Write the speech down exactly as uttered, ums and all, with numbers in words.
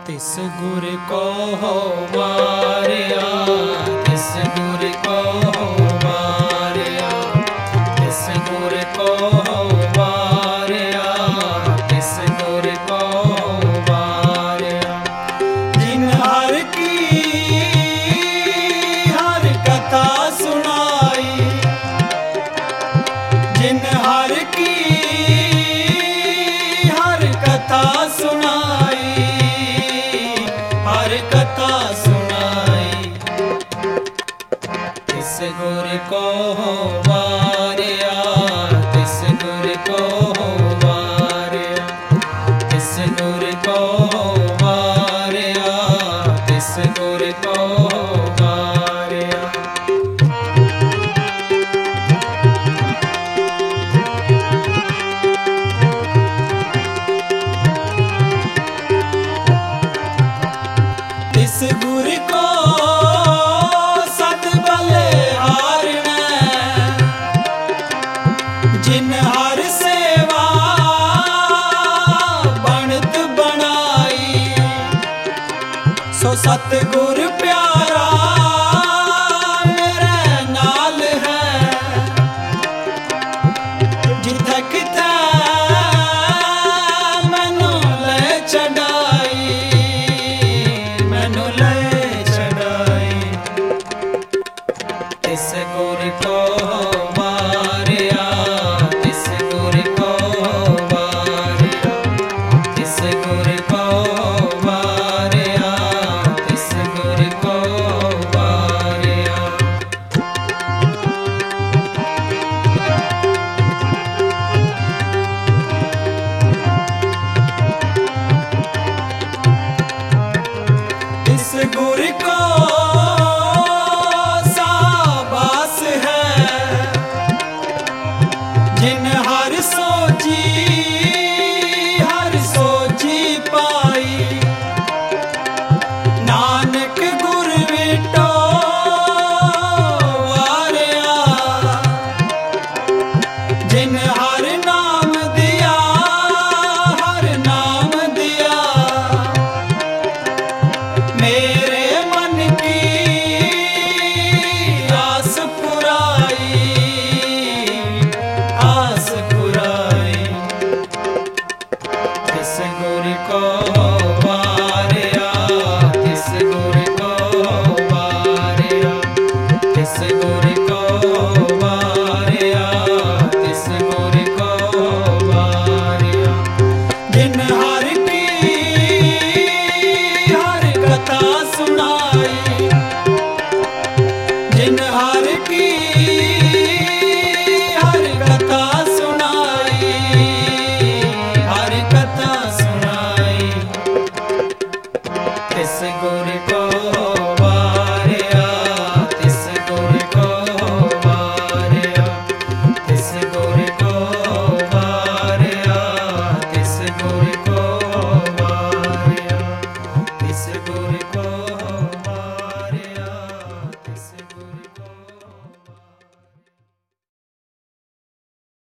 तिस गुर को हो वारिया, तिस गुर को हो वारिया, तिस गुर को हो वारिया, तिस गुर को हो वारिया। जिन हर की हर कथा सुनाई, जिन हर की हर कथा सुनाई, हर कथा सुनाई, तिस गुर को हो वारिया, तिस गुर को हो वारिया, तिस गुर को हो वारिया, तिस गुर को हो वारिया। तिस गुर को सत बलिहारनै, जिन हर सेवा बनत बनाई, सो सतगुर प्यारा मेरे नाल है। जिथे किथे मैनू ले चढ़ाई, मैनू ले चढ़ाई, तिस गुर को हो वारिया, तिस गुर को हो वारिया, तिस गुर को हो वारिया, तिस गुर को हो वारिया। इस गुर को साबास है, जिन हर सोची हर सोची पाई, नानक गुर विटो वारिया, जिन हर नाम दिया हर नाम दिया, मेरे मन की आस पुराई, आस पुराई, तिस गुर को